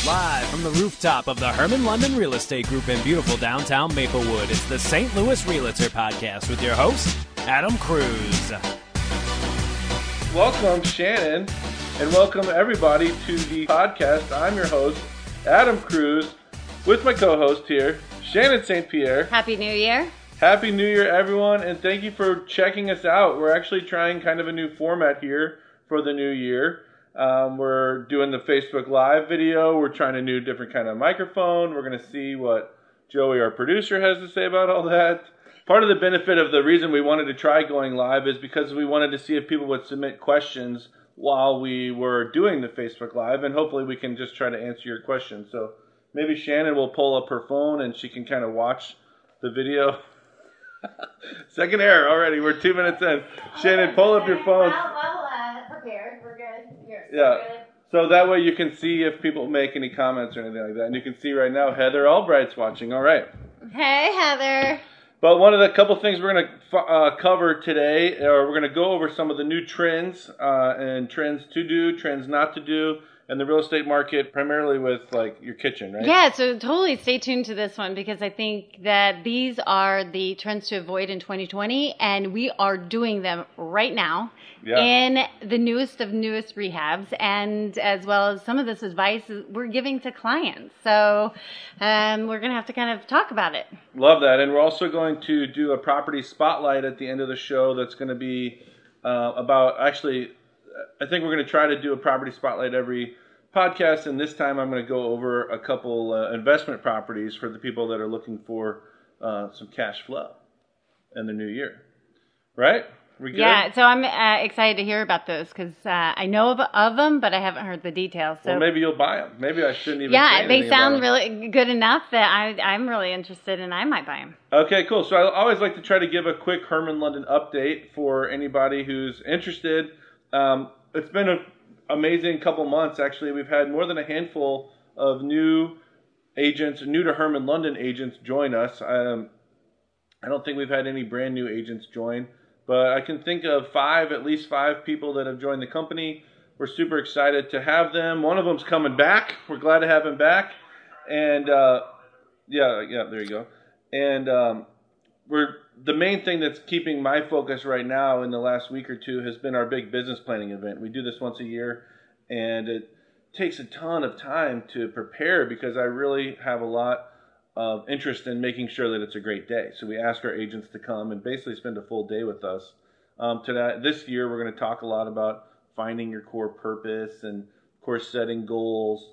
Live from the rooftop of the Herman London Real Estate Group in beautiful downtown Maplewood, it's the St. Louis Realtor Podcast with your host, Adam Cruz. Welcome, Shannon, and welcome everybody to the podcast. I'm your host, Adam Cruz, with my co-host here, Shannon St. Pierre. Happy New Year. Happy New Year, everyone, and thank you for checking us out. We're actually trying kind of a new format here for the new year. We're doing the Facebook Live video. We're trying a new different kind of microphone. We're going to see what Joey, our producer, has to say about all that. Part of the benefit of the reason we wanted to try going live is because we wanted to see if people would submit questions while we were doing the Facebook Live, and hopefully we can just try to answer your questions. So maybe Shannon will pull up her phone and she can kind of watch the video. Second error already. We're 2 minutes in. Shannon, pull up your phone. Well, prepared. We're good. Yeah. So that way you can see if people make any comments or anything like that. And you can see right now Heather Albright's watching. All right. Hey, Heather. But one of the couple things we're going to cover today, or we're going to go over some of the new trends and trends to do, trends not to do, in the real estate market, primarily with like your kitchen, right? Yeah, so totally stay tuned to this one because I think that these are the trends to avoid in 2020, and we are doing them right now in the newest of newest rehabs, and as well as some of this advice we're giving to clients. So we're going to have to kind of talk about it. Love that. And we're also going to do a property spotlight at the end of the show that's going to be about, actually, I think we're going to try to do a property spotlight every podcast, and this time I'm going to go over a couple investment properties for the people that are looking for some cash flow in the new year. Right? We good? Yeah, so I'm excited to hear about those because I know of them, but I haven't heard the details. So well, maybe you'll buy them. Maybe I shouldn't even say they anything sound about them. really good enough that I'm really interested and I might buy them. Okay, cool. So I always like to try to give a quick Herman London update for anybody who's interested. It's been an amazing couple months, actually. We've had more than a handful of new agents, new to Herman London agents join us. I don't think we've had any brand new agents join, but I can think of at least five people that have joined the company. We're super excited to have them. One of them's coming back. We're glad to have him back. And, there you go. And, the main thing that's keeping my focus right now in the last week or two has been our big business planning event. We do this once a year, and it takes a ton of time to prepare because I really have a lot of interest in making sure that it's a great day. So we ask our agents to come and basically spend a full day with us. This year, we're going to talk a lot about finding your core purpose and, of course, setting goals.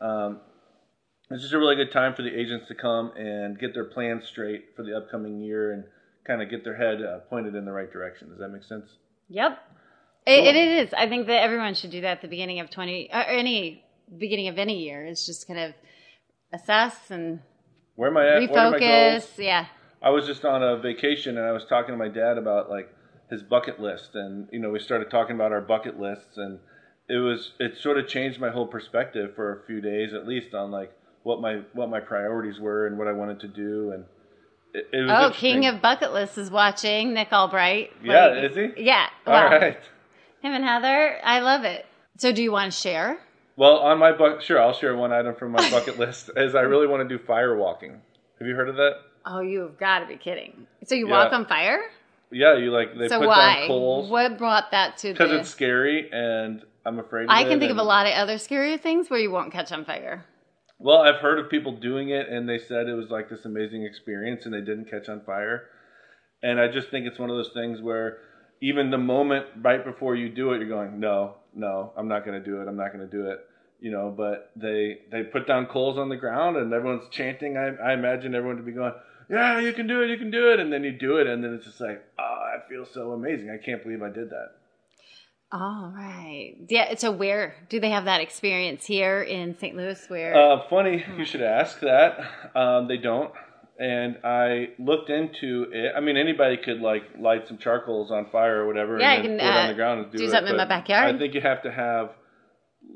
It's just a really good time for the agents to come and get their plans straight for the upcoming year and kind of get their head pointed in the right direction. Does that make sense? Yep. Cool. It is. I think that everyone should do that at the beginning of beginning of any year. It's just kind of assess and where am I at? Refocus. What are my goals? Yeah. I was just on a vacation and I was talking to my dad about like his bucket list, and we started talking about our bucket lists, and it sort of changed my whole perspective for a few days at least on like what my priorities were and what I wanted to do, and it was King of Bucket List is watching, Nick Albright. Yeah, is he? Yeah. All right. Him and Heather, I love it. So do you want to share? Well, on my sure, I'll share one item from my bucket list is I really want to do fire walking. Have you heard of that? Oh, you've got to be kidding. So you walk on fire? Yeah, they put down coals. What brought that to because it's scary and I'm afraid of I can think of a lot of other scarier things where you won't catch on fire. Well, I've heard of people doing it, and they said it was like this amazing experience, and they didn't catch on fire. And I just think it's one of those things where even the moment right before you do it, you're going, no, I'm not going to do it. But they put down coals on the ground, and everyone's chanting. I imagine everyone to be going, yeah, you can do it. And then you do it, and then it's just like, oh, I feel so amazing. I can't believe I did that. All right. Yeah. So where do they have that experience here in St. Louis? Where? Funny you should ask that. They don't. And I looked into it. I mean, anybody could like light some charcoals on fire or whatever. Yeah, and then put it on the ground and do something in my backyard. I think you have to have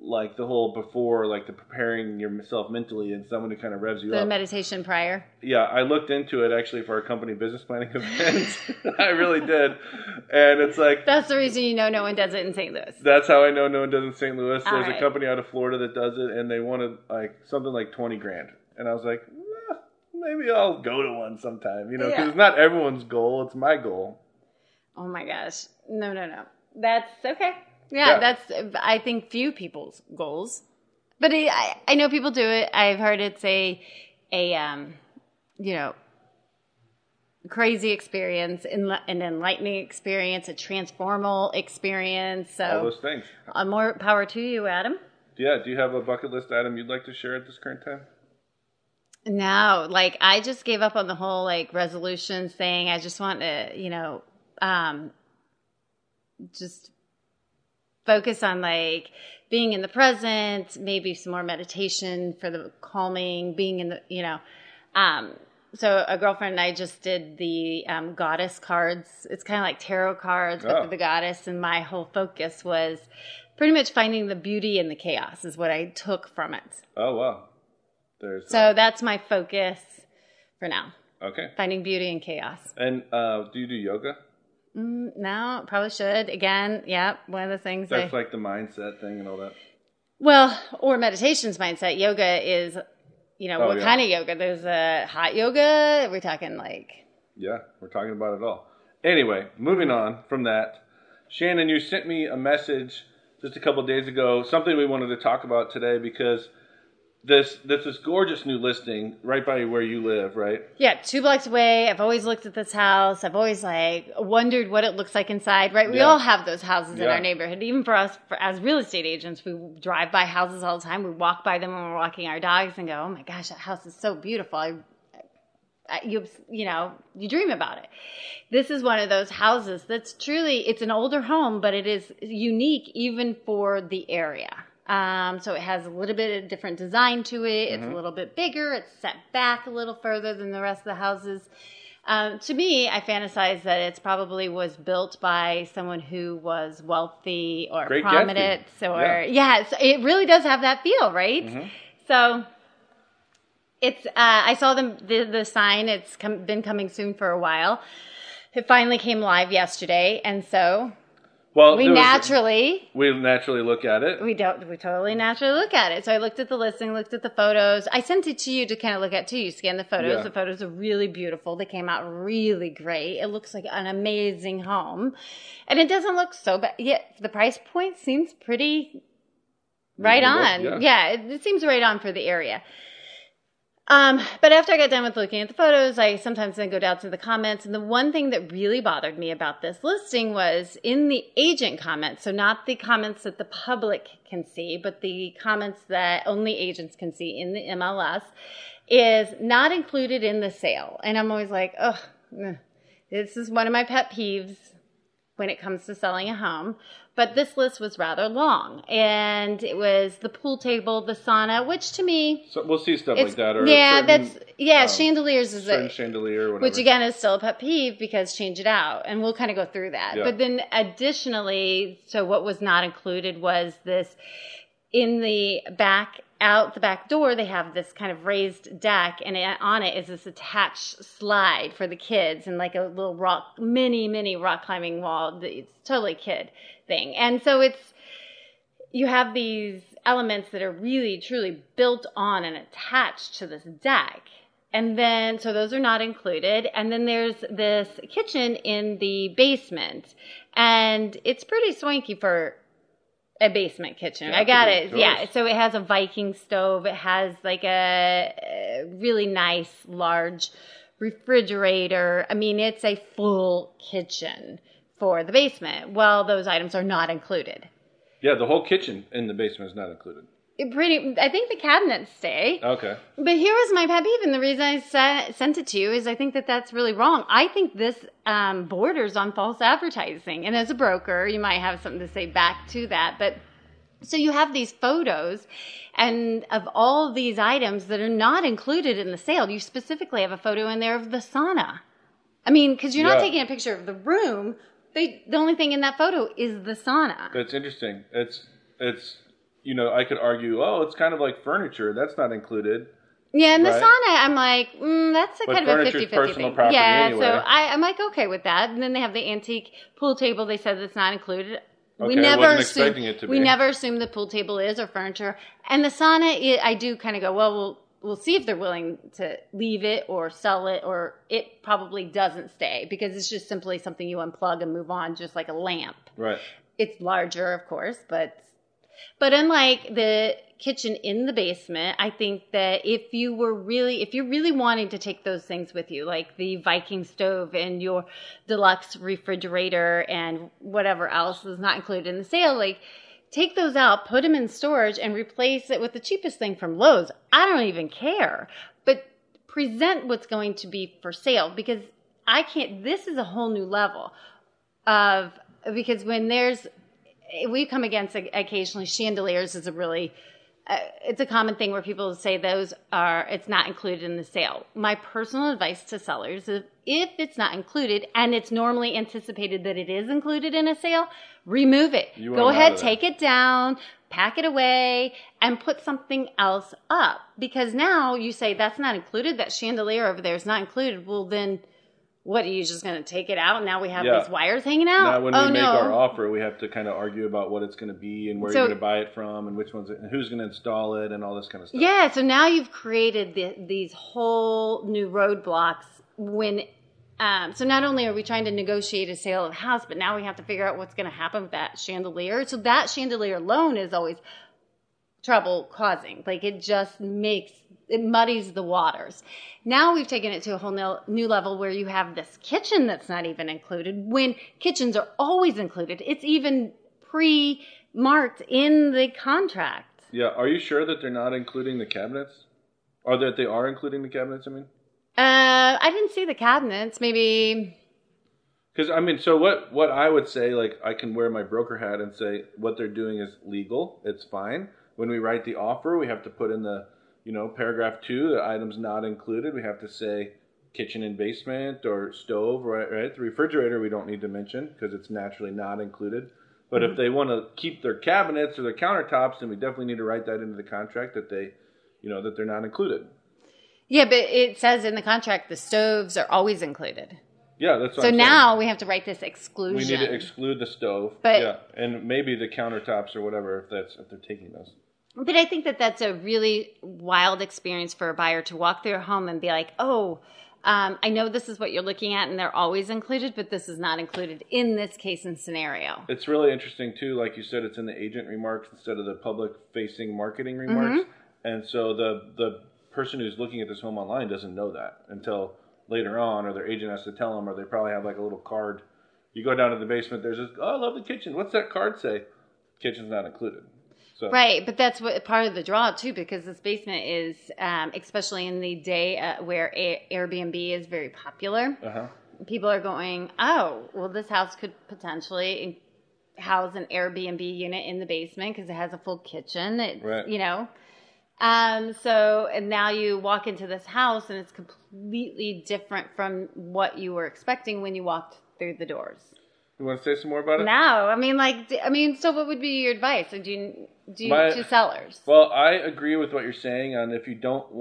like the whole before, like the preparing yourself mentally and someone who kind of revs you up. The meditation prior. Yeah, I looked into it actually for our company business planning events. I really did. And it's like... That's the reason you know no one does it in St. Louis. That's how I know no one does it in St. Louis. There's right. a company out of Florida that does it, and they wanted like something like $20,000. And I was like, maybe I'll go to one sometime, you know, because it's not everyone's goal, it's my goal. Oh my gosh. No. That's okay. Yeah, that's, I think, few people's goals. But I know people do it. I've heard it's a crazy experience, an enlightening experience, a transformal experience. So all those things. More power to you, Adam. Yeah, do you have a bucket list item you'd like to share at this current time? No, like I just gave up on the whole like resolution thing. I just want to, just focus on like being in the present, maybe some more meditation for the calming, being in the, so a girlfriend and I just did the goddess cards. It's kind of like tarot cards, but for the goddess. And my whole focus was pretty much finding the beauty in the chaos is what I took from it. Oh, wow. That's my focus for now. Okay. Finding beauty in chaos. And do you do yoga? No, probably should. Again, one of the things. That's like the mindset thing and all that. Well, or meditation's mindset. Yoga is, what kind of yoga? There's a hot yoga. We're talking like. Yeah, we're talking about it all. Anyway, moving on from that. Shannon, you sent me a message just a couple of days ago, something we wanted to talk about today because this gorgeous new listing right by where you live, right? Yeah, 2 blocks away. I've always looked at this house. I've always wondered what it looks like inside, right? We all have those houses in our neighborhood. Even for us, as real estate agents, we drive by houses all the time. We walk by them when we're walking our dogs and go, oh my gosh, that house is so beautiful. You dream about it. This is one of those houses that's truly, it's an older home, but it is unique even for the area. So it has a little bit of different design to it. It's a little bit bigger. It's set back a little further than the rest of the houses. To me, I fantasize that it's probably was built by someone who was wealthy or Great prominent. So it really does have that feel, right? Mm-hmm. So it's, I saw the sign. It's been coming soon for a while. It finally came live yesterday. And so... Well, we naturally look at it. We totally naturally look at it. So I looked at the listing, looked at the photos. I sent it to you to kind of look at too. You scan the photos. Yeah. The photos are really beautiful. They came out really great. It looks like an amazing home. And it doesn't look so bad. Yeah, the price point seems pretty right on. Yeah, it seems right on for the area. But after I got done with looking at the photos, I sometimes then go down to the comments. And the one thing that really bothered me about this listing was in the agent comments. So not the comments that the public can see, but the comments that only agents can see in the MLS is not included in the sale. And I'm always like, this is one of my pet peeves when it comes to selling a home. But this list was rather long, and it was the pool table, the sauna, which to me... So we'll see stuff like that. Or chandeliers is a chandelier, whatever. Which again is still a pet peeve because change it out, and we'll kind of go through that. Yeah. But then additionally, so what was not included was this, in the back, out the back door, they have this kind of raised deck, and on it is this attached slide for the kids and like a little mini rock climbing wall. It's totally kid thing. And so you have these elements that are really, truly built on and attached to this deck. And then, so those are not included. And then there's this kitchen in the basement, and it's pretty swanky for a basement kitchen. I got it. Yeah. So it has a Viking stove. It has like a really nice large refrigerator. I mean, it's a full kitchen for the basement. Well, those items are not included. Yeah, the whole kitchen in the basement is not included. I think the cabinets stay. Okay. But here was my pet peeve, and the reason I sent it to you is I think that that's really wrong. I think this borders on false advertising. And as a broker, you might have something to say back to that. But so you have these photos and of all these items that are not included in the sale. You specifically have a photo in there of the sauna. I mean, because you're not taking a picture of the room. The only thing in that photo is the sauna. That's interesting. It's I could argue, it's kind of like furniture. That's not included. Yeah, and the right? sauna, I'm like, that's kind of a 50-50 personal thing. Property yeah, anyway. so I'm like, okay with that. And then they have the antique pool table. They said that's not included. Okay, I wasn't expecting it to be. We never assume the pool table is or furniture. And the sauna, I do kind of go, well, we'll see if they're willing to leave it or sell it, or it probably doesn't stay because it's just simply something you unplug and move on, just like a lamp. Right. It's larger, of course, but unlike the kitchen in the basement, I think that if you're really wanting to take those things with you, like the Viking stove and your deluxe refrigerator and whatever else is not included in the sale, like take those out, put them in storage, and replace it with the cheapest thing from Lowe's. I don't even care, but present what's going to be for sale, because this is a whole new level because when we come against occasionally chandeliers is a really it's a common thing where people say it's not included in the sale. My personal advice to sellers is if it's not included and it's normally anticipated that it is included in a sale, remove it. Go ahead, take it down, pack it away, and put something else up. Because now you say that's not included, that chandelier over there is not included. Well, then what, are you just going to take it out? Now we have these wires hanging out? Now when we make our offer, we have to kind of argue about what it's going to be and where you're going to buy it from and which one's and who's going to install it and all this kind of stuff. Yeah, so now you've created these whole new roadblocks when so not only are we trying to negotiate a sale of the house, but now we have to figure out what's going to happen with that chandelier. So that chandelier alone is always trouble causing. Like it muddies the waters. Now we've taken it to a whole new level where you have this kitchen that's not even included, when kitchens are always included. It's even pre-marked in the contract. Yeah. Are you sure that they're not including the cabinets? Or that they are including the cabinets, I mean? I didn't see the cabinets. Maybe... Because, I mean, so what I would say, like, I can wear my broker hat and say what they're doing is legal. It's fine. When we write the offer, we have to put in the, paragraph 2, the items not included. We have to say kitchen and basement or stove, right? The refrigerator we don't need to mention because it's naturally not included. But if they want to keep their cabinets or their countertops, then we definitely need to write that into the contract that they, that they're not included. Yeah, but it says in the contract the stoves are always included. Yeah, that's what so I'm now saying. we have to write this exclusion. We need to exclude the stove. But, and maybe the countertops or whatever if they're taking those. But I think that's a really wild experience for a buyer to walk through a home and be like, I know this is what you're looking at and they're always included, but this is not included in this case and scenario. It's really interesting too. Like you said, it's in the agent remarks instead of the public-facing marketing remarks. Mm-hmm. And so the person who's looking at this home online doesn't know that until later on, or their agent has to tell them, or they probably have like a little card. You go down to the basement, there's this, I love the kitchen. What's that card say? Kitchen's not included. So. Right, but that's what part of the draw too, because this basement is, especially in the day where Airbnb is very popular. Uh-huh. People are going, this house could potentially house an Airbnb unit in the basement because it has a full kitchen. It's, right. And now you walk into this house and it's completely different from what you were expecting when you walked through the doors. You want to say some more about it? No, so what would be your advice? To sellers? Well, I agree with what you're saying on if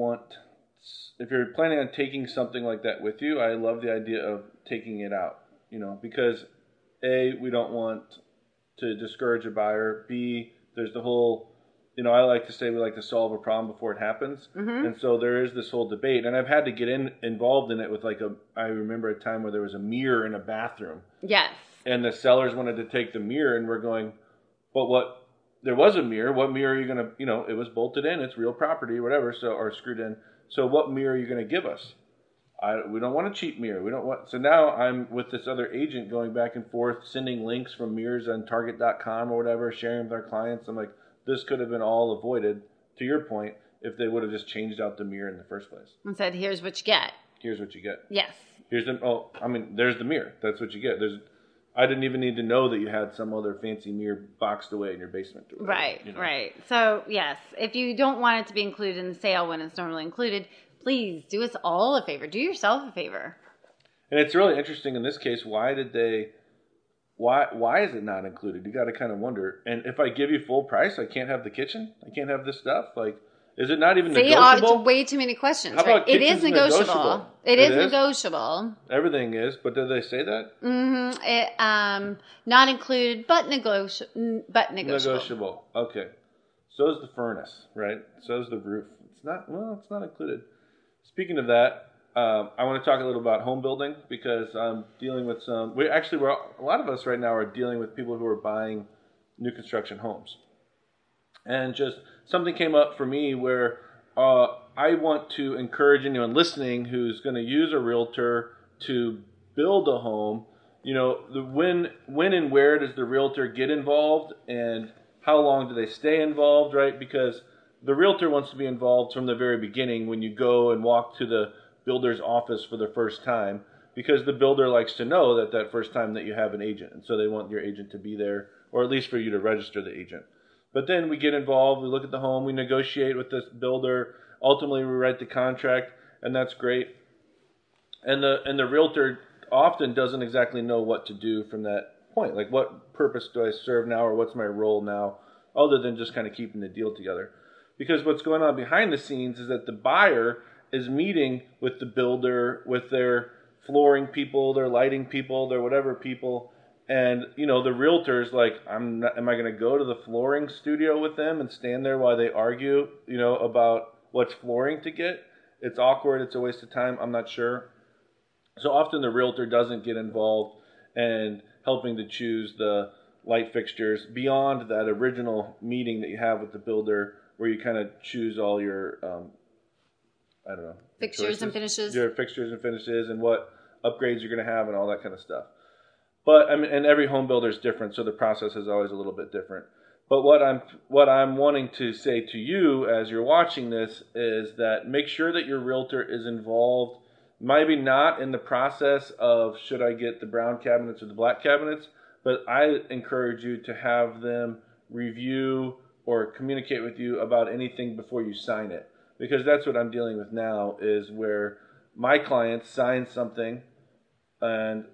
you're planning on taking something like that with you, I love the idea of taking it out, because A, we don't want to discourage a buyer. B, there's the whole, I like to say we like to solve a problem before it happens. Mm-hmm. And so there is this whole debate. And I've had to get involved in it with I remember a time where there was a mirror in a bathroom. Yes. And the sellers wanted to take the mirror and we're going, but there was a mirror. What mirror are you going to, it was bolted in. It's real property, whatever, or screwed in. So what mirror are you going to give us? We don't want a cheap mirror. So now I'm with this other agent going back and forth, sending links from mirrors on Target.com or whatever, sharing with our clients. I'm like, this could have been all avoided, to your point, if they would have just changed out the mirror in the first place. And said, here's what you get. Here's what you get. Yes. There's the mirror. That's what you get. I didn't even need to know that you had some other fancy mirror boxed away in your basement. Right. So, yes, if you don't want it to be included in the sale when it's normally included, please do us all a favor. Do yourself a favor. And it's really interesting in this case, why why is it not included? You got to kind of wonder. And if I give you full price, I can't have the kitchen. I can't have this stuff. Like, is it not even negotiable? It's way too many questions. How about it is negotiable. negotiable? It is negotiable. Everything is, but do they say that? Mm-hmm. Not included, but negotiable. Negotiable. Okay. So is the furnace, right? So is the roof. It's not included. Speaking of that, I want to talk a little about home building because I'm dealing with a lot of us right now are dealing with people who are buying new construction homes. And just something came up for me where I want to encourage anyone listening who's going to use a realtor to build a home. You know, when and where does the realtor get involved, and how long do they stay involved, right? Because the realtor wants to be involved from the very beginning when you go and walk to the builder's office for the first time, because the builder likes to know that first time that you have an agent, and so they want your agent to be there, or at least for you to register the agent. But then we get involved, we look at the home, we negotiate with this builder, ultimately we write the contract, and that's great. And the realtor often doesn't exactly know what to do from that point. Like, what purpose do I serve now, or what's my role now, other than just kind of keeping the deal together? Because what's going on behind the scenes is that the buyer is meeting with the builder, with their flooring people, their lighting people, their whatever people, and you know, the realtor's like, am I going to go to the flooring studio with them and stand there while they argue, you know, about what's flooring to get? It's awkward. It's a waste of time. I'm not sure. So often the realtor doesn't get involved and helping to choose the light fixtures beyond that original meeting that you have with the builder, where you kind of choose all your, fixtures and finishes. Your fixtures and finishes and what upgrades you're going to have and all that kind of stuff. But I mean, and every home builder is different, so the process is always a little bit different. But what I'm wanting to say to you as you're watching this is that make sure that your realtor is involved. Maybe not in the process of should I get the brown cabinets or the black cabinets, but I encourage you to have them review or communicate with you about anything before you sign it. Because that's what I'm dealing with now, is where my clients sign something and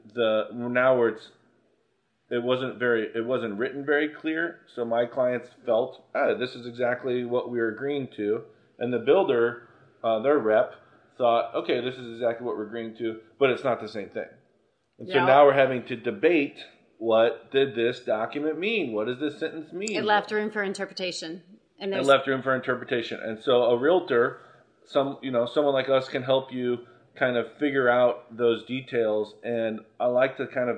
it wasn't written very clear, so my clients felt, this is exactly what we were agreeing to, and the builder, their rep, thought, okay, this is exactly what we're agreeing to, but it's not the same thing. And so now we're having to debate, what did this document mean? What does this sentence mean? It left room for interpretation. And so a realtor, someone like us can help you kind of figure out those details. And I like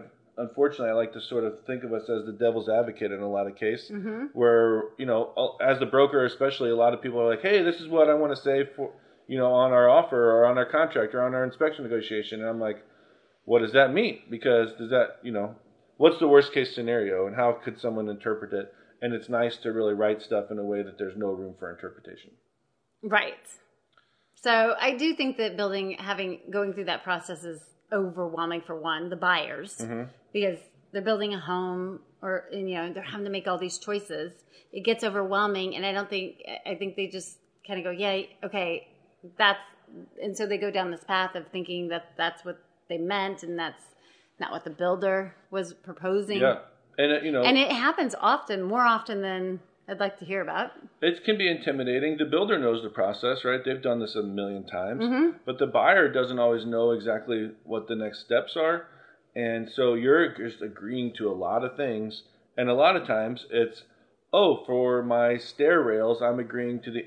to sort of think of us as the devil's advocate in a lot of cases, where, as the broker especially, a lot of people are like, hey, this is what I want to say for, on our offer or on our contract or on our inspection negotiation. And I'm like, what does that mean? Because does that, what's the worst case scenario and how could someone interpret it? And it's nice to really write stuff in a way that there's no room for interpretation. Right. So I do think that going through that process is overwhelming for the buyers, because they're building a home or, they're having to make all these choices. It gets overwhelming. And I think they just kind of go, yeah, okay, and so they go down this path of thinking that that's what they meant, and that's not what the builder was proposing. Yeah. And it happens more often than I'd like to hear about. It can be intimidating. The builder knows the process, right? They've done this a million times. But the buyer doesn't always know exactly what the next steps are. And so you're just agreeing to a lot of things. And a lot of times it's, for my stair rails, I'm agreeing to the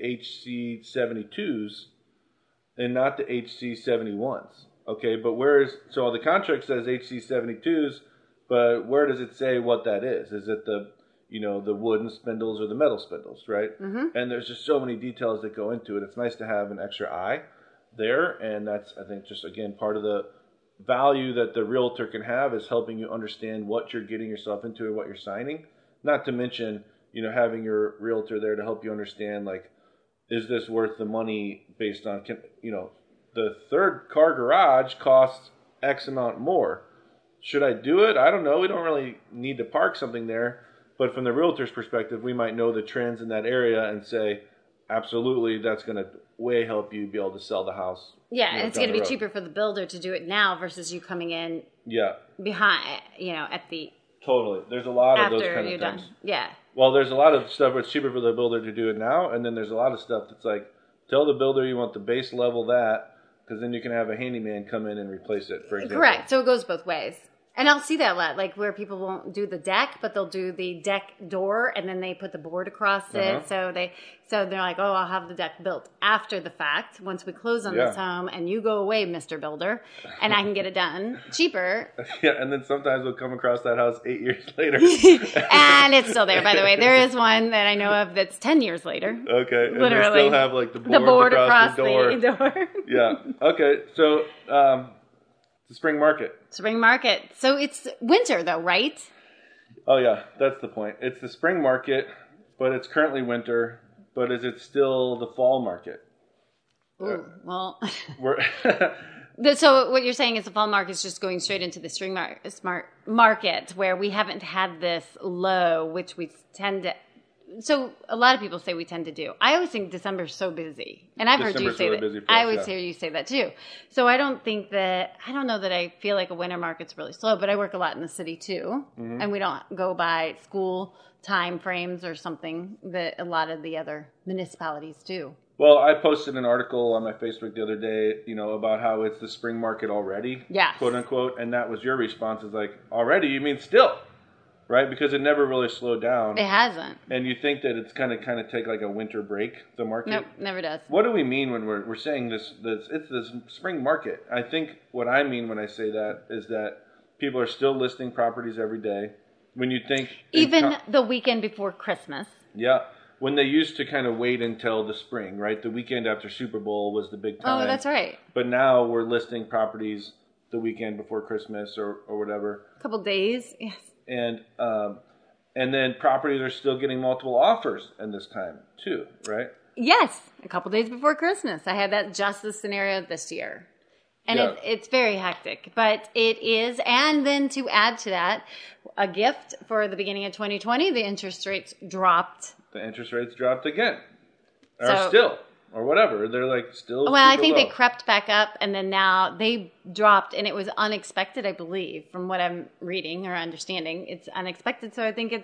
HC72s and not the HC71s. Okay, but so the contract says HC72s, but where does it say what that is? Is it the wooden spindles or the metal spindles, right? And there's just so many details that go into it. It's nice to have an extra eye there, and that's, I think, just, again, part of the value that the realtor can have is helping you understand what you're getting yourself into and what you're signing. Not to mention, having your realtor there to help you understand, like, is this worth the money based on, the third car garage costs X amount more. Should I do it? I don't know. We don't really need to park something there. But from the realtor's perspective, we might know the trends in that area and say, absolutely, that's going to way help you be able to sell the house. Yeah, and it's going to be cheaper for the builder to do it now versus you coming in behind, at the Totally. There's a lot of those after kind you're of done. things. Yeah. Well, there's a lot of stuff where it's cheaper for the builder to do it now, and then there's a lot of stuff that's like, tell the builder you want the base level that, because then you can have a handyman come in and replace it, for example. Correct. So it goes both ways. And I'll see that a lot, like where people won't do the deck, but they'll do the deck door, and then they put the board across it. So they're like, oh, I'll have the deck built after the fact, once we close on this home, and you go away, Mr. Builder, and I can get it done cheaper. Yeah, and then sometimes we'll come across that house 8 years later. And it's still there, by the way. There is one that I know of that's 10 years later. Okay. And literally. they still have like the board across the door. Yeah. Okay. So the spring market. Spring market. So it's winter though, right? Oh yeah, that's the point. It's the spring market, but it's currently winter. But is it still the fall market? Ooh, well. We're So what you're saying is the fall market is just going straight into the spring market where we haven't had this low, which we tend to. So a lot of people say we tend to do. I always think December's so busy, and I've heard you say that. I always hear you say that too. So I don't know that I feel like a winter market's really slow, but I work a lot in the city too, and we don't go by school time frames or something that a lot of the other municipalities do. Well, I posted an article on my Facebook the other day, about how it's the spring market already, quote unquote, and that was your response is like, already? You mean still? Right, because it never really slowed down. It hasn't. And you think that it's kind of take like a winter break, the market? Nope, never does. What do we mean when we're saying this? It's this spring market. I think what I mean when I say that is that people are still listing properties every day. When you think even the weekend before Christmas. Yeah, when they used to kind of wait until the spring, right? The weekend after Super Bowl was the big time. Oh, that's right. But now we're listing properties the weekend before Christmas or whatever. A couple days, yes. And then properties are still getting multiple offers in this time too, right? Yes, a couple days before Christmas. I had that just the scenario this year. And it's very hectic, but it is. And then to add to that, a gift for the beginning of 2020, the interest rates dropped. The interest rates dropped again. Or whatever. They're like still. Well, I think they crept back up and then now they dropped and it was unexpected, I believe, from what I'm reading or understanding. It's unexpected. So I think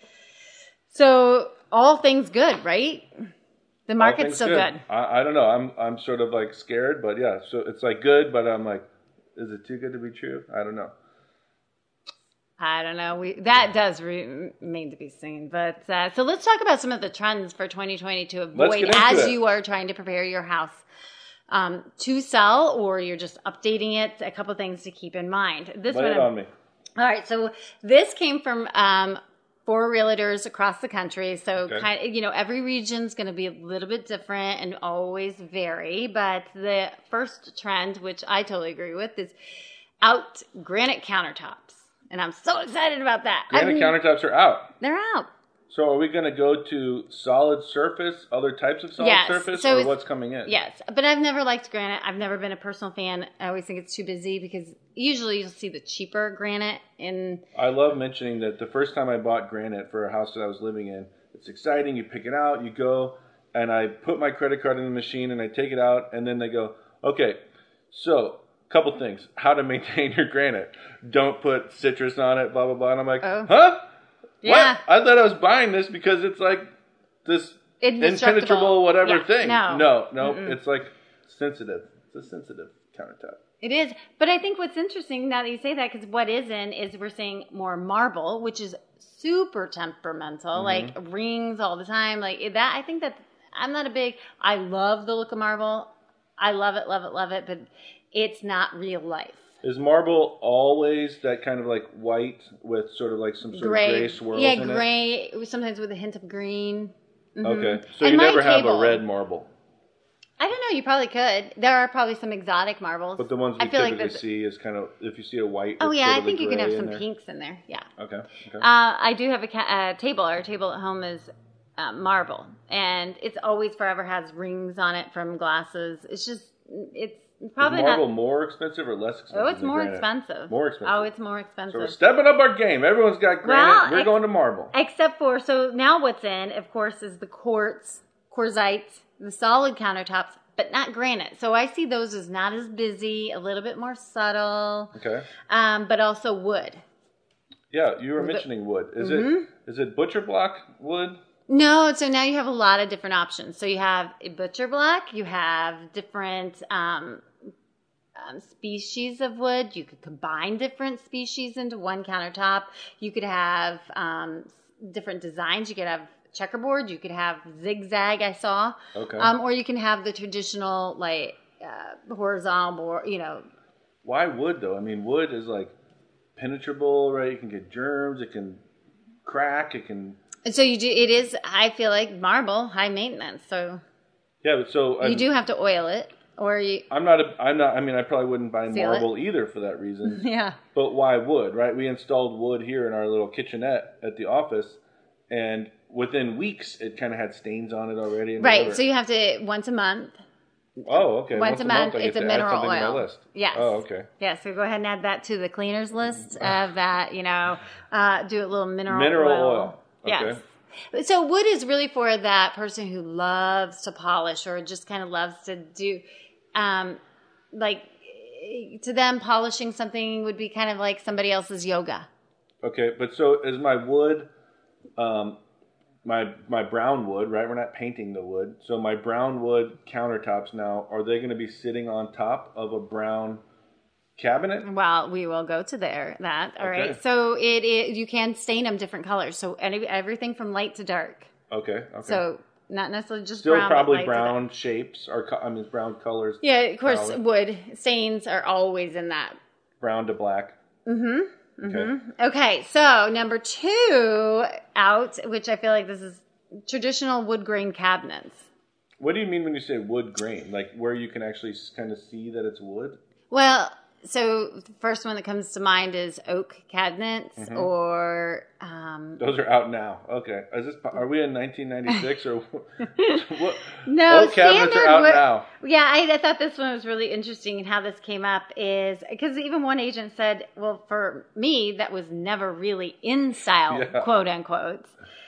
so all things good, right? The market's still good. I don't know. I'm sort of like scared, but yeah. So it's like good, but I'm like, is it too good to be true? I don't know. That does remain to be seen. But so let's talk about some of the trends for 2020 to avoid as you are trying to prepare your house to sell, or you're just updating it. A couple things to keep in mind. Lay it on me. All right. So this came from 4 realtors across the country. So every region's going to be a little bit different and always vary. But the first trend, which I totally agree with, is out granite countertops. And I'm so excited about that. Granite countertops are out. They're out. So are we going to go to solid surface, other types of solid surface, or what's coming in? Yes, but I've never liked granite. I've never been a personal fan. I always think it's too busy because usually you'll see the cheaper granite in... I love mentioning that the first time I bought granite for a house that I was living in, it's exciting. You pick it out, you go, and I put my credit card in the machine, and I take it out, and then they go, okay, so... couple things. How to maintain your granite. Don't put citrus on it, blah, blah, blah. And I'm like, huh? Yeah. What? I thought I was buying this because it's like this impenetrable whatever thing. No. It's like sensitive. It's a sensitive countertop. It is. But I think what's interesting now that you say that, because what is in is we're seeing more marble, which is super temperamental, like rings all the time. Like that, I think that I'm not I love the look of marble. I love it, but it's not real life. Is marble always that kind of like white with sort of like some sort of gray swirls in it? Yeah, gray, sometimes with a hint of green. Mm-hmm. Okay. So you never have a red marble? I don't know. You probably could. There are probably some exotic marbles. But the ones we typically see is kind of, if you see a white. Oh, yeah. I think you can have some pinks in there. Yeah. Okay. I do have a table. Our table at home is marble. And it's always forever has rings on it from glasses. It's just, it's probably not. Is marble more expensive or less expensive? Oh, it's more expensive. More expensive. Oh, it's more expensive. So we're stepping up our game. Everyone's got granite. We're going to marble. Except for, so now what's in, of course, is the quartzites, the solid countertops, but not granite. So I see those as not as busy, a little bit more subtle. Okay. But also wood. Yeah, you were mentioning wood. Is it butcher block wood? No, so now you have a lot of different options. So you have a butcher block, you have different species of wood. You could combine different species into one countertop. You could have different designs. You could have checkerboard. You could have zigzag, I saw. Okay. Or you can have the traditional, like, horizontal board, Why wood, though? I mean, wood is, like, penetrable, right? You can get germs. It can crack. It can... And so it is, I feel like, marble, high maintenance. So yeah, but so... you do have to oil it. Or I mean, I probably wouldn't buy marble either for that reason. Yeah. But why wood, right? We installed wood here in our little kitchenette at the office, and within weeks, it kind of had stains on it already. And right, whatever. So you have to, once a month. Oh, okay. Once a month, it's a mineral oil. My list. Yes. Oh, okay. Yeah, so go ahead and add that to the cleaners list of that, do a little mineral oil. Okay. Yes. So wood is really for that person who loves to polish or just kind of loves to do, to them, polishing something would be kind of like somebody else's yoga. Okay, but so is my wood, my brown wood, right? We're not painting the wood. So my brown wood countertops now, are they going to be sitting on top of a brown cabinet? Well, we will go to that. All right. So you can stain them different colors. So everything from light to dark. Okay. So not necessarily just still brown. Probably brown shapes or brown colors. Yeah, of course. Wood stains are always in that. Brown to black. Okay, so number 2 out, which I feel like this is traditional wood grain cabinets. What do you mean when you say wood grain? Like where you can actually kind of see that it's wood? Well, so the first one that comes to mind is oak cabinets or... Those are out now. Okay. Are we in 1996 or what? No, oak cabinets are out now. Yeah, I thought this one was really interesting, and how this came up is because even one agent said, well, for me, that was never really in style, quote unquote.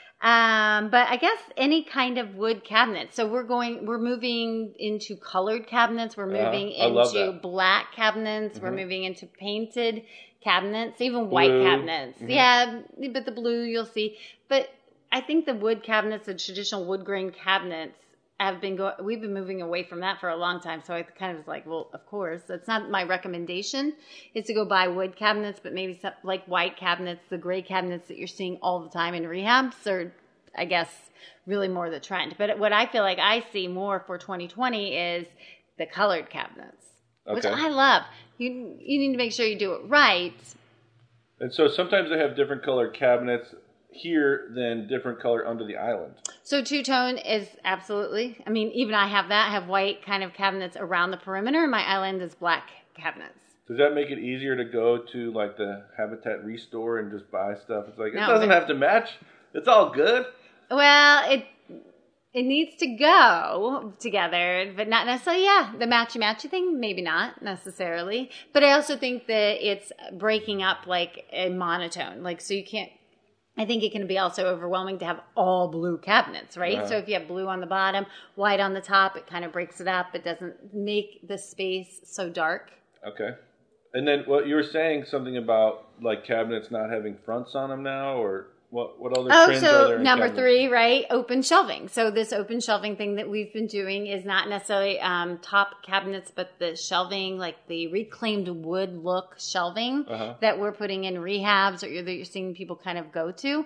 But I guess any kind of wood cabinet. So we're moving into colored cabinets. We're moving into black cabinets. We're moving into painted cabinets, even white cabinets. Yeah, but the blue you'll see. But I think the wood cabinets, the traditional wood grain cabinets, we've been moving away from that for a long time. So I kind of was like, well, of course, that's not my recommendation is to go buy wood cabinets, but maybe some, like white cabinets, the gray cabinets that you're seeing all the time in rehabs are, I guess, really more the trend. But what I feel like I see more for 2020 is the colored cabinets, which I love. You need to make sure you do it right. And so sometimes they have different colored cabinets here than different color under the island. So two-tone is absolutely. I mean, even I have that. I have white kind of cabinets around the perimeter. My island is black cabinets. Does that make it easier to go to like the Habitat Restore and just buy stuff? It's like, it doesn't have to match. It's all good. Well, it needs to go together, but not necessarily, the matchy-matchy thing, maybe not necessarily. But I also think that it's breaking up like a monotone. Like, so you can't, I think it can be also overwhelming to have all blue cabinets, right? Uh-huh. So if you have blue on the bottom, white on the top, it kind of breaks it up. It doesn't make the space so dark. Okay. And then what you were saying something about like cabinets not having fronts on them now, or what other trends are there in number cabinets? 3, right? Open shelving. So this open shelving thing that we've been doing is not necessarily top cabinets, but the shelving, like the reclaimed wood look shelving that we're putting in rehabs or that you're seeing people kind of go to.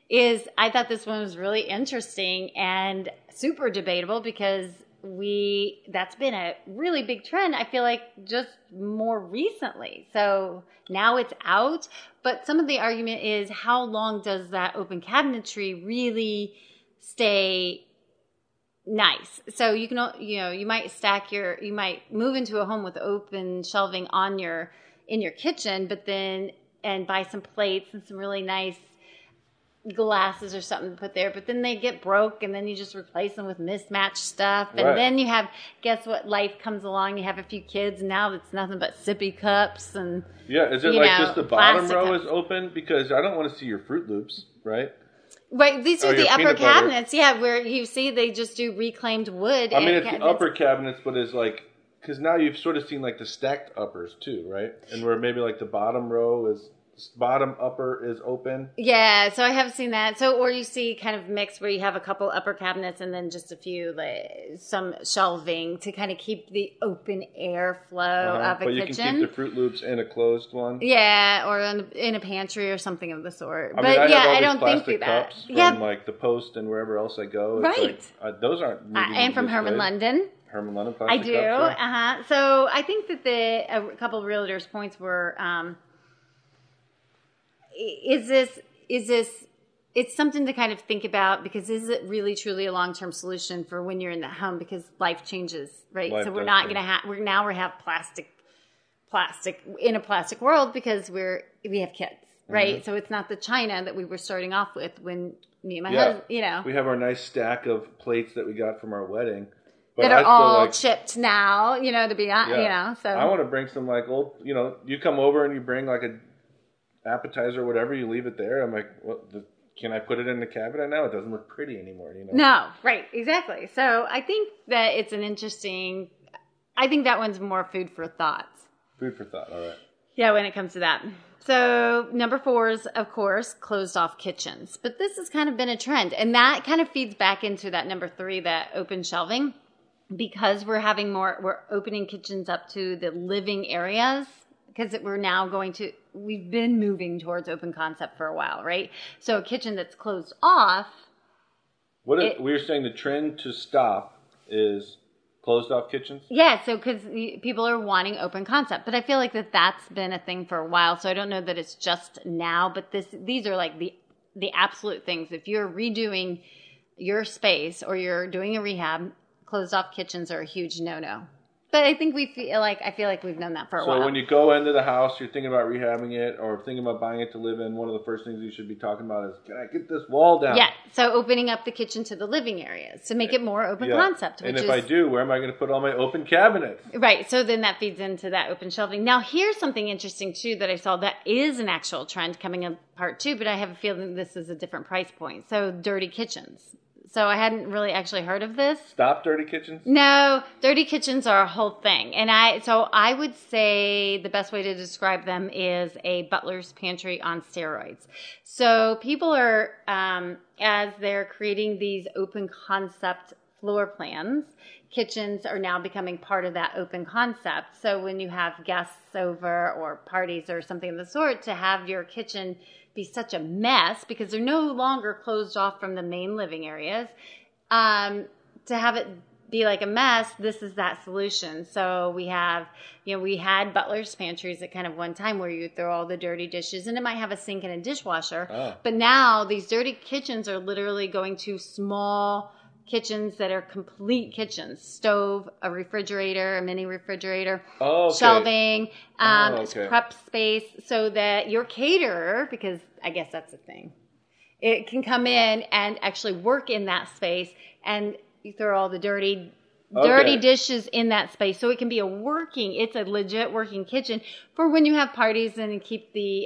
I thought this one was really interesting and super debatable because that's been a really big trend, I feel like, just more recently. So now it's out, but some of the argument is how long does that open cabinetry really stay nice? So you can, you might move into a home with open shelving in your kitchen, and buy some plates and some really nice glasses or something to put there, but then they get broke and then you just replace them with mismatched stuff, and then you have, guess what, life comes along, you have a few kids and now it's nothing but sippy cups and is it like just the bottom row is open? Because I don't want to see your Fruit Loops, right? Right, these are the upper cabinets, where you see they just do reclaimed wood. I mean, it's the upper cabinets, but it's like, because now you've sort of seen like the stacked uppers too, right? And where maybe like the bottom row is bottom upper is open. Yeah, so I have seen that. So, or you see kind of mixed where you have a couple upper cabinets and then just a few, some shelving to kind of keep the open air flow of a kitchen. But you can keep the Fruit Loops in a closed one. Yeah, or in a pantry or something of the sort. I mean, I don't think do that. Cups from like the Post and wherever else I go. It's right. Those aren't. And from Herman London. Herman London plastic cups. I do. Yeah. So I think that a couple of realtors' points were. Is this, it's something to kind of think about, because is it really truly a long-term solution for when you're in the home, because life changes, right? So we're not going to have, we have plastic in a plastic world because we have kids, right? Mm-hmm. So it's not the china that we were starting off with when me and my husband, We have our nice stack of plates that we got from our wedding. But that are all chipped now, to be honest, so. I want to bring some old, you come over and you bring a appetizer or whatever, you leave it there. I'm like, can I put it in the cabinet now? It doesn't look pretty anymore, No, right, exactly. So I think that it's I think that one's more food for thought. Food for thought, all right. Yeah, when it comes to that. So number 4 is, of course, closed off kitchens. But this has kind of been a trend. And that kind of feeds back into that number 3, that open shelving. Because we're opening kitchens up to the living areas. Because we've been moving towards open concept for a while, right? So a kitchen that's closed off. We were saying the trend to stop is closed off kitchens? Yeah, so because people are wanting open concept. But I feel like that's been a thing for a while. So I don't know that it's just now, but these are the absolute things. If you're redoing your space or you're doing a rehab, closed off kitchens are a huge no-no. But I think I feel like we've known that for a while. So when you go into the house, you're thinking about rehabbing it or thinking about buying it to live in, one of the first things you should be talking about is, can I get this wall down? Yeah, so opening up the kitchen to the living areas to make it more open concept. And if I do, where am I going to put all my open cabinets? Right, so then that feeds into that open shelving. Now here's something interesting too that I saw that is an actual trend coming in part 2, but I have a feeling this is a different price point. So dirty kitchens. So I hadn't really actually heard of this. Stop dirty kitchens? No, dirty kitchens are a whole thing. And I would say the best way to describe them is a butler's pantry on steroids. So people are, as they're creating these open concept floor plans, kitchens are now becoming part of that open concept. So when you have guests over or parties or something of the sort, to have your kitchen be such a mess because they're no longer closed off from the main living areas, to have it be like a mess, this is that solution. So we have, we had butler's pantries at kind of one time where you throw all the dirty dishes, and it might have a sink and a dishwasher. Oh. But now these dirty kitchens are literally going to small kitchens that are complete kitchens: stove, a refrigerator, a mini refrigerator, shelving, prep space, so that your caterer, because I guess that's the thing, it can come in and actually work in that space, and you throw all the dirty dishes in that space. So it can be it's a legit working kitchen for when you have parties and keep the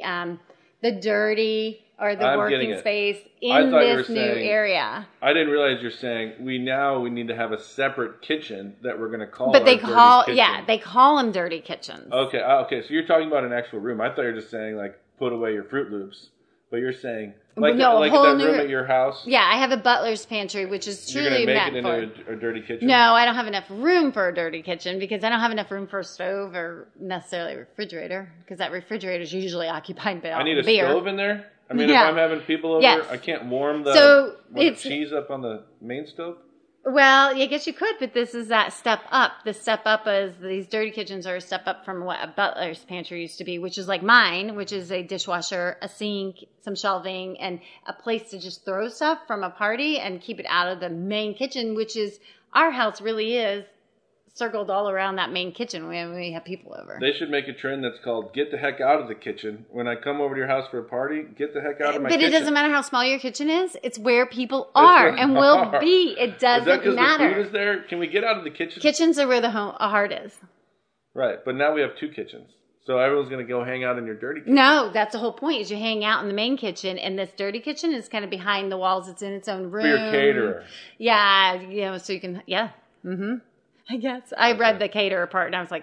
dirty or the working space in this new area. I didn't realize you're saying we need to have a separate kitchen that we're going to call. But they call them dirty kitchens. Okay. So you're talking about an actual room. I thought you were just saying put away your Fruit Loops. But you're saying that room at your house. Yeah, I have a butler's pantry, which is truly meant for. You're going to make it into a dirty kitchen. No, I don't have enough room for a dirty kitchen because I don't have enough room for a stove or necessarily a refrigerator, because that refrigerator is usually occupied by all the beer. I need a stove in there. I mean, if I'm having people over, I can't warm the cheese up on the main stove? Well, I guess you could, but this is that step up. The step up is these dirty kitchens are a step up from what a butler's pantry used to be, which is like mine, which is a dishwasher, a sink, some shelving, and a place to just throw stuff from a party and keep it out of the main kitchen, which is, our house really is circled all around that main kitchen when we have people over. They should make a trend that's called "Get the heck out of the kitchen." When I come over to your house for a party, get the heck out of my kitchen. But it doesn't matter how small your kitchen is. It's where people are and will be. It doesn't matter. Is that because the food is there? Can we get out of the kitchen? Kitchens are where the heart is. Right, but now we have 2 kitchens. So everyone's going to go hang out in your dirty kitchen. No, that's the whole point, is you hang out in the main kitchen, and this dirty kitchen is kind of behind the walls. It's in its own room. For your caterer. Yeah, so you can, mm-hmm. I guess. I read the caterer part, and I was like, oh.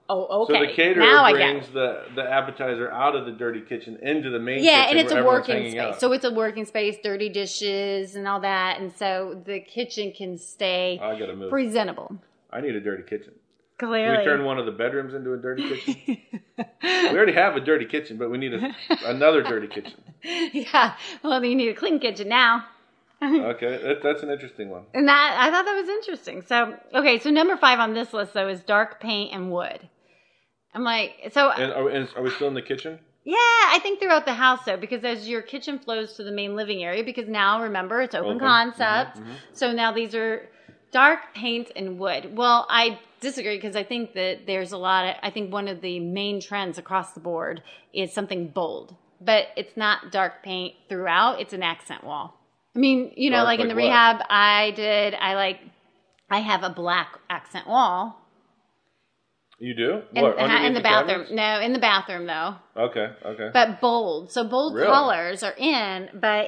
Oh, okay. So the caterer now brings the appetizer out of the dirty kitchen into the main kitchen. Yeah, and it's a working space. Out. So it's a working space, dirty dishes and all that. And so the kitchen can stay presentable. I need a dirty kitchen. Clearly. Can we turn one of the bedrooms into a dirty kitchen? We already have a dirty kitchen, but we need another dirty kitchen. Yeah. Well, you need a clean kitchen now. Okay, that's an interesting one. And I thought that was interesting. So, okay, so number 5 on this list, though, is dark paint and wood. I'm like, so... And are we still in the kitchen? Yeah, I think throughout the house, though, because as your kitchen flows to the main living area, because now, remember, it's open concept. Mm-hmm. So now these are dark paint and wood. Well, I disagree because I think that there's a lot of... I think one of the main trends across the board is something bold. But it's not dark paint throughout. It's an accent wall. I mean, you know, like in the rehab I have a black accent wall. You do? In the bathroom. No, in the bathroom though. Okay. But bold. So bold colors are in, but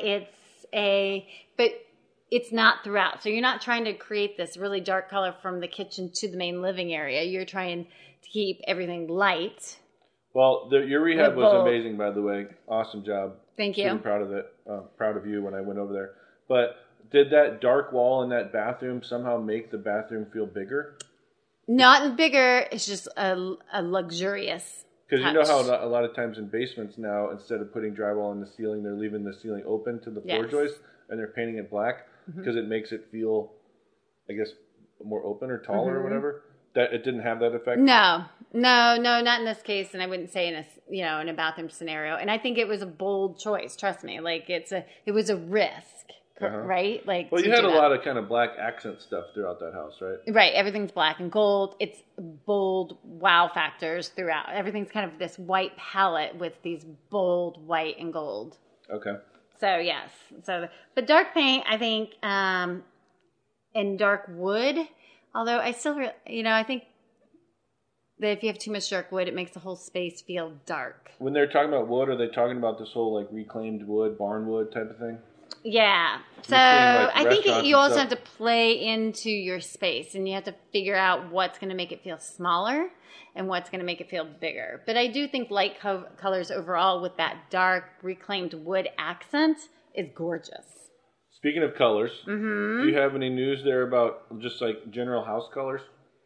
it's not throughout. So you're not trying to create this really dark color from the kitchen to the main living area. You're trying to keep everything light. Well, your rehab was amazing, by the way. Awesome job. Thank you. Super proud of it. Proud of you when I went over there. But did that dark wall in that bathroom somehow make the bathroom feel bigger? Not bigger. It's just a luxurious. Because you know how a lot of times in basements now, instead of putting drywall in the ceiling, they're leaving the ceiling open to the floor joist, and they're painting it black because it makes it feel, I guess, more open or taller or whatever. That it didn't have that effect. No, not in this case, and I wouldn't say in a bathroom scenario. And I think it was a bold choice. Trust me, like it was a risk. Right? Like, well, you had a lot of kind of black accent stuff throughout that house, right? Right. Everything's black and gold. It's bold wow factors throughout. Everything's kind of this white palette with these bold white and gold. Okay. So, yes. But dark paint, I think, and dark wood, although I still, I think that if you have too much dark wood, it makes the whole space feel dark. When they're talking about wood, are they talking about this whole, like, reclaimed wood, barn wood type of thing? Yeah. So I think you also have to play into your space, and you have to figure out what's going to make it feel smaller and what's going to make it feel bigger. But I do think light colors overall with that dark reclaimed wood accent is gorgeous. Speaking of colors, do you have any news there about just like general house colors?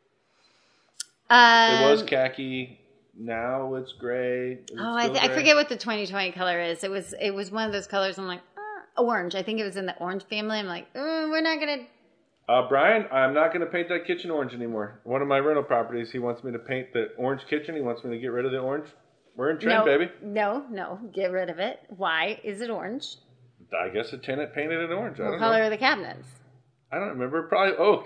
It was khaki. Now it's gray. I forget what the 2020 color is. It was one of those colors. I'm like, orange. I think it was in the orange family. I'm like, we're not going to... Brian, I'm not going to paint that kitchen orange anymore. One of my rental properties, he wants me to paint the orange kitchen. He wants me to get rid of the orange. We're in trend, baby. No. Get rid of it. Why is it orange? I guess the tenant painted it orange. What color are the cabinets? I don't remember. Probably oak.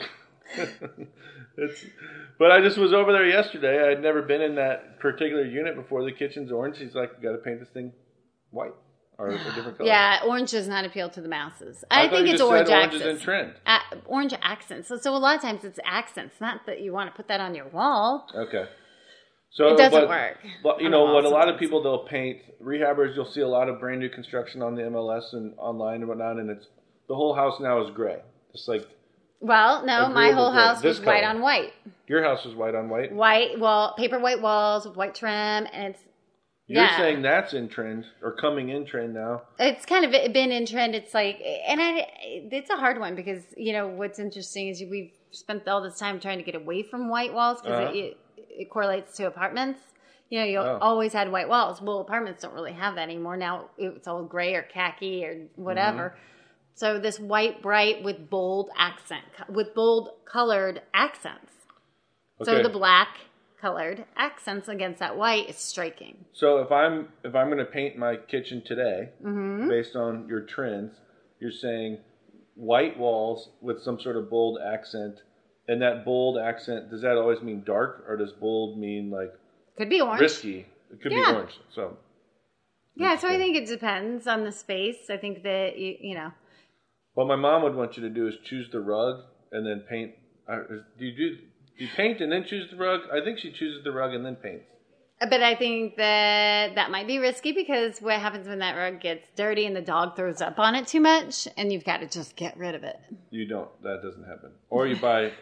But I just was over there yesterday. I had never been in that particular unit before. The kitchen's orange. He's like, you got to paint this thing white. Or a different color. Yeah, orange does not appeal to the masses. I think it's orange accents. Orange is in trend. Orange accents. So a lot of times it's accents, not that you want to put that on your wall. Okay. So it doesn't work. But you know what? A lot of people they'll paint rehabbers. You'll see a lot of brand new construction on the MLS and online and whatnot, and it's the whole house now is gray. It's like. Well, no, my whole house was white on white. Your house was white on white. Paper white walls with white trim, and it's. You're saying that's in trend or coming in trend now. It's kind of been in trend. It's like, and it's a hard one because, what's interesting is we've spent all this time trying to get away from white walls because it correlates to apartments. You always had white walls. Well, apartments don't really have that anymore. Now it's all gray or khaki or whatever. Mm-hmm. So this white bright with bold colored accents. Okay. So the black colored accents against that white is striking. So if I'm going to paint my kitchen today, based on your trends, you're saying white walls with some sort of bold accent, and that bold accent, does that always mean dark, or does bold mean like could be orange, risky? It could be orange. So so I think it depends on the space. I think that you. What my mom would want you to do is choose the rug and then paint. Do you paint and then choose the rug? I think she chooses the rug and then paints. But I think that might be risky because what happens when that rug gets dirty and the dog throws up on it too much and you've got to just get rid of it. You don't. That doesn't happen. Or you buy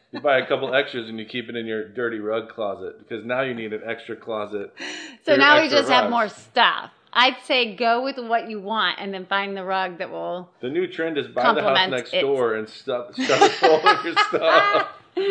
You buy a couple extras and you keep it in your dirty rug closet because now you need an extra closet. So now we just have more stuff. I'd say go with what you want and then find the rug that will. The new trend is buy the house next door and stuff it full of your stuff.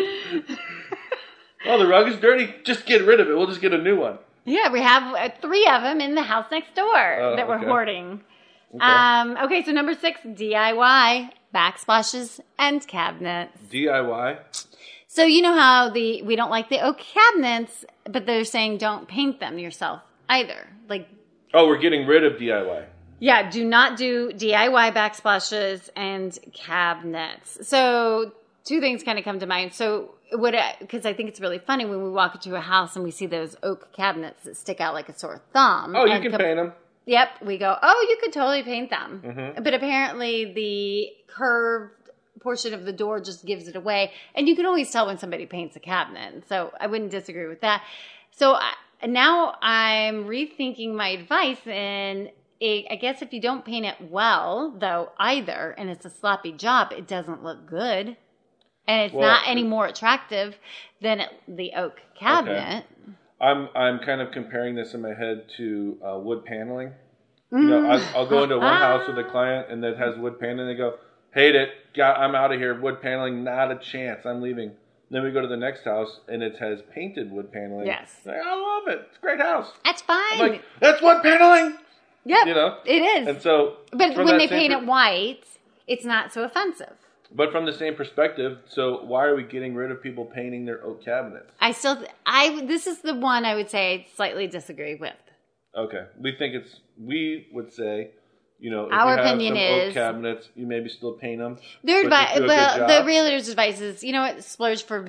Oh, the rug is dirty. Just get rid of it. We'll just get a new one. Yeah, we have 3 of them in the house next door that we're hoarding. Okay, so number 6, DIY, backsplashes and cabinets. DIY? So you know how we don't like the oak cabinets, but they're saying don't paint them yourself either. Like, oh, we're getting rid of DIY. Yeah, do not do DIY backsplashes and cabinets. So 2 things kind of come to mind. So because I think it's really funny when we walk into a house and we see those oak cabinets that stick out like a sore thumb. Oh, you can paint them. Yep, we go, oh, you could totally paint them. Mm-hmm. But apparently the curved portion of the door just gives it away. And you can always tell when somebody paints a cabinet. So I wouldn't disagree with that. So now I'm rethinking my advice. And I guess if you don't paint it well, though, either, and it's a sloppy job, it doesn't look good. And it's not any more attractive than the oak cabinet. Okay. I'm kind of comparing this in my head to wood paneling. You know, I'll go into one house with a client and that has wood paneling. They go, hate it. I'm out of here. Wood paneling, not a chance. I'm leaving. Then we go to the next house and it has painted wood paneling. Yes. Like, I love it. It's a great house. That's fine. I'm like, that's wood paneling. Yep. You know? It is. And so, but when they paint it white, it's not so offensive. But from the same perspective, so why are we getting rid of people painting their oak cabinets? This is the one I would say I slightly disagree with. Okay. We would say, you know, if our you have opinion some is oak cabinets, you maybe still paint them. The realtor's advice is, you know what, splurge for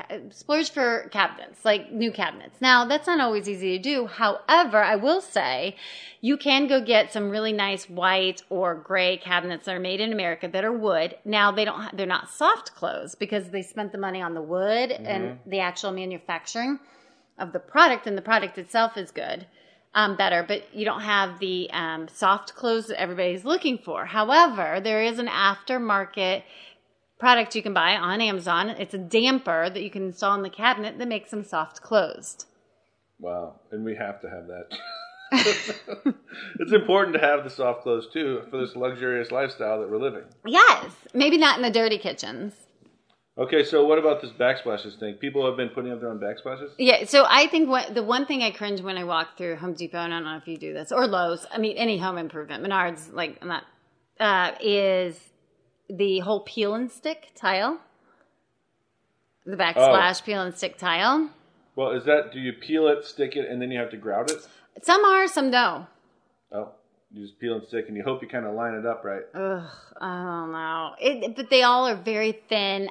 cabinets, like new cabinets. Now, that's not always easy to do. However, I will say you can go get some really nice white or gray cabinets that are made in America that are wood. Now, they're not soft close because they spent the money on the wood and the actual manufacturing of the product, and the product itself is good. Better, but you don't have the soft close that everybody's looking for. However, there is an aftermarket product you can buy on Amazon. It's a damper that you can install in the cabinet that makes them soft closed. Wow, and we have to have that. It's important to have the soft close too for this luxurious lifestyle that we're living. Yes, maybe not in the dirty kitchens. Okay, so what about this backsplashes thing? People have been putting up their own backsplashes? Yeah, so I think the one thing I cringe when I walk through Home Depot, and I don't know if you do this, or Lowe's, I mean, any home improvement, Menards, like, I'm not, is the whole peel and stick tile. The backsplash peel and stick tile. Well, do you peel it, stick it, and then you have to grout it? Some are, some don't. Oh. You just peel and stick, and you hope you kind of line it up right. Ugh, I don't know. But they all are very thin.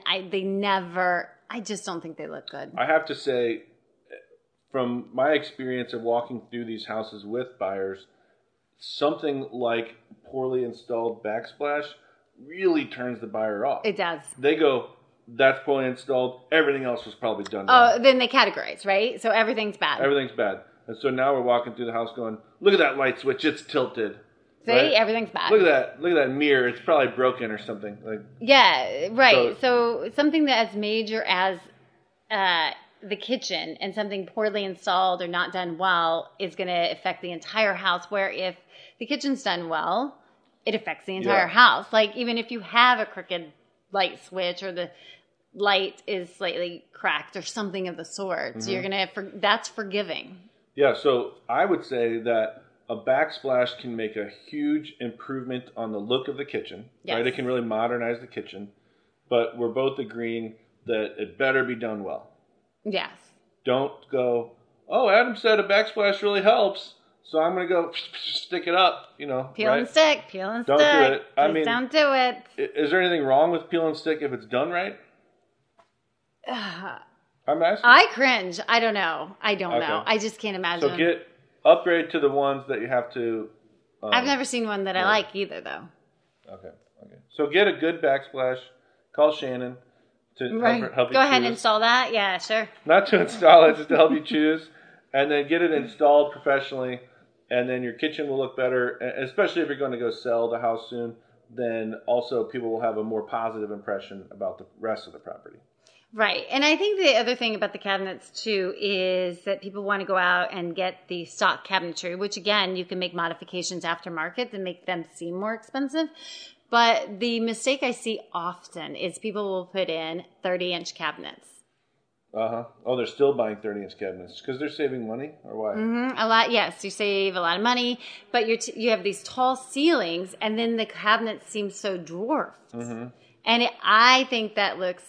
I just don't think they look good. I have to say, from my experience of walking through these houses with buyers, something like poorly installed backsplash really turns the buyer off. It does. They go, that's poorly installed. Everything else was probably done wrong. Oh, then they categorize, right? So everything's bad. Everything's bad. And so now we're walking through the house going, look at that light switch, it's tilted. See, right? Everything's bad. Look at that mirror, it's probably broken or something. Yeah, right. So something that as major as the kitchen and something poorly installed or not done well is going to affect the entire house, where if the kitchen's done well, it affects the entire house. Like, even if you have a crooked light switch or the light is slightly cracked or something of the sort, so you're going to, that's forgiving. Yeah, so I would say that a backsplash can make a huge improvement on the look of the kitchen. Yes. Right? It can really modernize the kitchen. But we're both agreeing that it better be done well. Yes. Don't go, oh, Adam said a backsplash really helps, so I'm going to go stick it up, you know. Peel and stick. Don't do it. Don't do it. Is there anything wrong with peel and stick if it's done right? I'm asking. I cringe. I don't know. know. I just can't imagine. So upgrade to the ones that you have to. I've never seen one that I like either, though. Okay. So get a good backsplash. Call Shannon to help you choose. Go ahead and install that. Yeah, sure. Not to install it, just to help you choose. And then get it installed professionally. And then your kitchen will look better, especially if you're going to go sell the house soon. then also people will have a more positive impression about the rest of the property. Right. And I think the other thing about the cabinets, too, is that people want to go out and get the stock cabinetry, which, again, you can make modifications aftermarket to make them seem more expensive. But the mistake I see often is people will put in 30-inch cabinets. Uh-huh. Oh, they're still buying 30-inch cabinets because they're saving money, or why? Mm-hmm. A lot, yes. You save a lot of money, but you have these tall ceilings, and then the cabinets seem so dwarfed. Mm-hmm. And I think that looks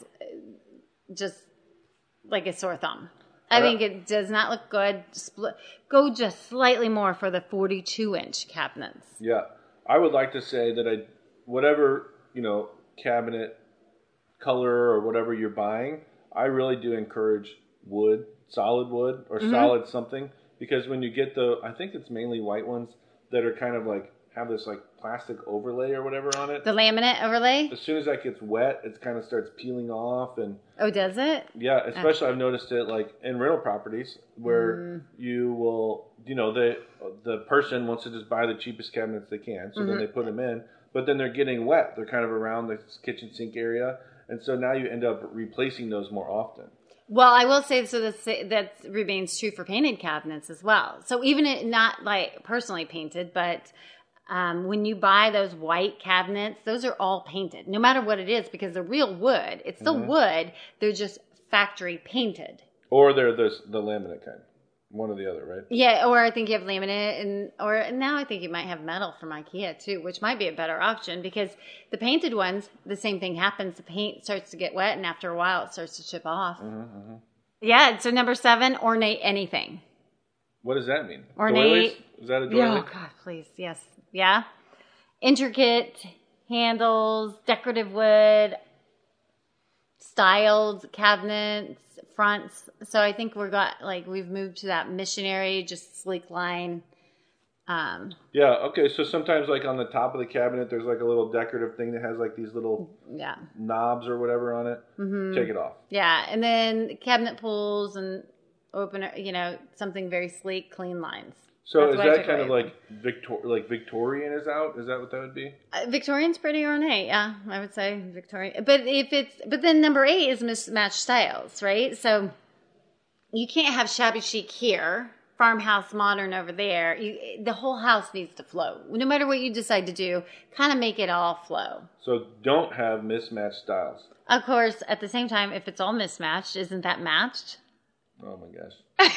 just like a sore thumb. I think it does not look good. Go just slightly more for the 42-inch cabinets. Yeah. I would like to say that whatever, cabinet color or whatever you're buying, I really do encourage wood, solid wood, or solid something, because when you get I think it's mainly white ones that are kind of like, have this like plastic overlay or whatever on it. The laminate overlay? As soon as that gets wet, it kind of starts peeling off. And oh, does it? Yeah, especially I've noticed it like in rental properties where you will, the person wants to just buy the cheapest cabinets they can, so then they put them in, but then they're getting wet. They're kind of around the kitchen sink area, and so now you end up replacing those more often. Well, I will say, so that remains true for painted cabinets as well. So even not like personally painted, but when you buy those white cabinets, those are all painted, no matter what it is, because the real wood, it's still wood. They're just factory painted. Or they're the laminate kind. One or the other, right? Yeah, or I think you have laminate, or now I think you might have metal from IKEA too, which might be a better option, because the painted ones, the same thing happens. The paint starts to get wet, and after a while, it starts to chip off. Mm-hmm. Yeah, so number 7, ornate anything. What does that mean? Ornate. Doilies? Is that a doily? Oh, God, please, yes. Yeah. Intricate handles, decorative wood, styled cabinets, fronts. So I think we've moved to that missionary, just sleek line. Yeah, okay. So sometimes like on the top of the cabinet, there's like a little decorative thing that has like these little knobs or whatever on it. Mm-hmm. Take it off. Yeah, and then cabinet pulls and opener, something very sleek, clean lines. So is that kind of like Victorian is out? Is that what that would be? Victorian's pretty ornate, yeah, I would say Victorian. But then number 8 is mismatched styles, right? So you can't have shabby chic here, farmhouse modern over there. The whole house needs to flow. No matter what you decide to do, kind of make it all flow. So don't have mismatched styles. Of course, at the same time, if it's all mismatched, isn't that matched? Oh my gosh.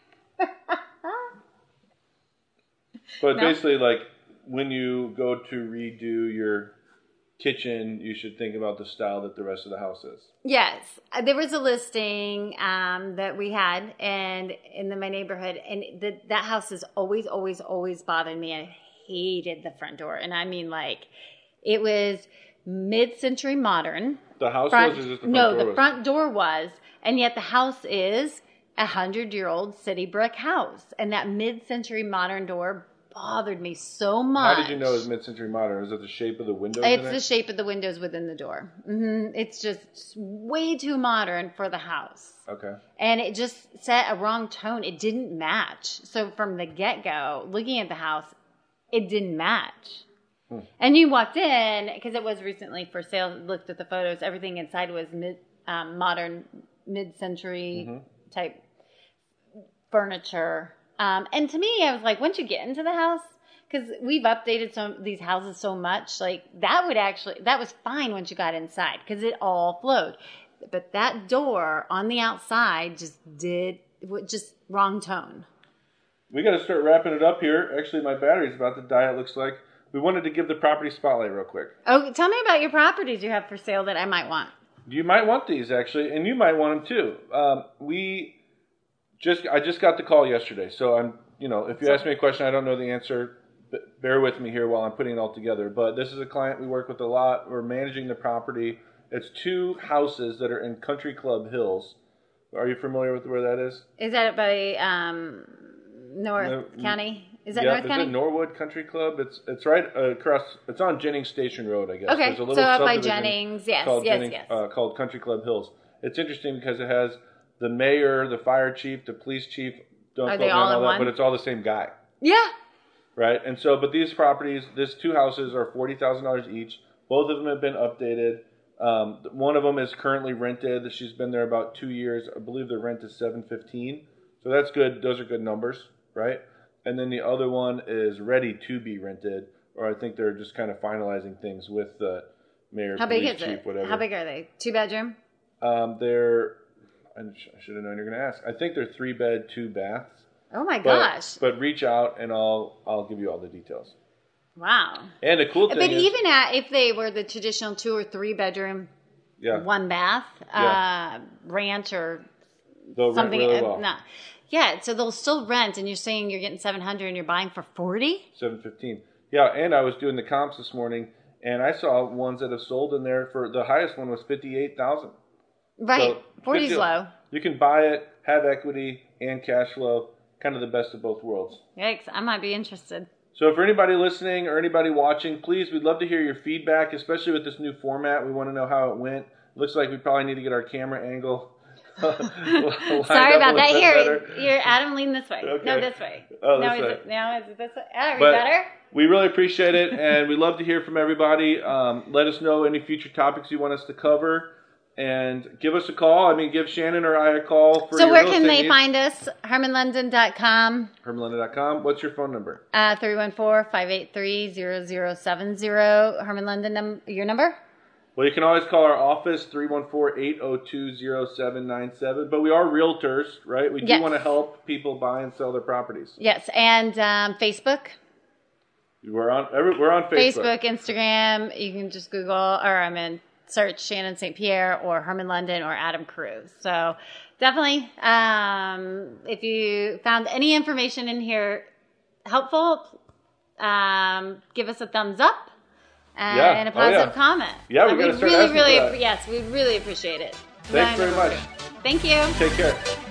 But basically, like, when you go to redo your kitchen, you should think about the style that the rest of the house is. Yes. There was a listing that we had in my neighborhood, and that house has always, always, always bothered me. I hated the front door. And I mean, like, it was mid-century modern. The house was, or just the front door was? No, the front door was, and yet the house is a 100-year-old city brick house. And that mid-century modern door bothered me so much. How did you know it was mid-century modern? Is it the shape of the windows? It's the shape of the windows within the door. Mm-hmm. It's just way too modern for the house. Okay. And it just set a wrong tone. It didn't match. So from the get-go, looking at the house, it didn't match. And you walked in, because it was recently for sale, looked at the photos, everything inside was modern, mid-century type furniture. And to me, I was like, once you get into the house, because we've updated these houses so much, like that was fine once you got inside because it all flowed. But that door on the outside just wrong tone. We got to start wrapping it up here. Actually, my battery's about to die, it looks like. We wanted to give the property spotlight real quick. Oh, tell me about your properties you have for sale that I might want. You might want these, actually, and you might want them, too. I just got the call yesterday, so if you ask me a question, I don't know the answer. Bear with me here while I'm putting it all together. But this is a client we work with a lot. We're managing the property. It's 2 houses that are in Country Club Hills. Are you familiar with where that is? Is that by North County? Is that North County? Is it Norwood Country Club? It's right across. It's on Jennings Station Road, I guess. Okay, There's a little so up by Jennings, yes. Called Country Club Hills. It's interesting because it has the mayor, the fire chief, the police chief. Don't Are quote they me all on in all that, one? but it's all the same guy. Yeah. right? And so, but these properties, these 2 houses are $40,000 each. Both of them have been updated. One of them is currently rented. She's been there about 2 years. I believe the rent is $715. So that's good. Those are good numbers, right? And then the other one is ready to be rented, or I think they're just kind of finalizing things with the mayor, police chief, whatever. How big are they? 2-bedroom? They're, I should have known you're going to ask. I think they're 3-bed, 2 baths. Oh my gosh! But reach out and I'll give you all the details. Wow. And the cool thing is, even if they were the traditional 2 or 3 bedroom, 1 bath, ranch or they'll something, rent really well. Yeah, so they'll still rent, and you're saying you're getting $700 and you're buying for $40? $715. Yeah, and I was doing the comps this morning, and I saw ones that have sold in there for the highest one was $58,000. Right, so 40's low. You can buy it, have equity and cash flow, kind of the best of both worlds. Yikes, I might be interested. So for anybody listening or anybody watching, please, we'd love to hear your feedback, especially with this new format. We want to know how it went. Looks like we probably need to get our camera angle. Sorry about that. Here, Adam, lean this way. Okay. No, this way. Oh, no, this way. Now is it this way? Are we better? We really appreciate it, and we love to hear from everybody. Let us know any future topics you want us to cover, and give us a call. I mean, give Shannon or I a call. So where can they find us? HermanLondon.com. HermanLondon.com. What's your phone number? 314-583-0070. Herman London, your number? Well, you can always call our office, 314-802-0797. But we are realtors, right? We do want to help people buy and sell their properties. Yes, and Facebook. We're on Facebook. Facebook, Instagram. You can just Google, search Shannon St. Pierre or Herman London or Adam Cruz. So definitely, if you found any information in here helpful, give us a thumbs up. And a positive comment. Yeah, we got to start asking for that. Yes, we really appreciate it. Thanks very much. Thank you. Take care.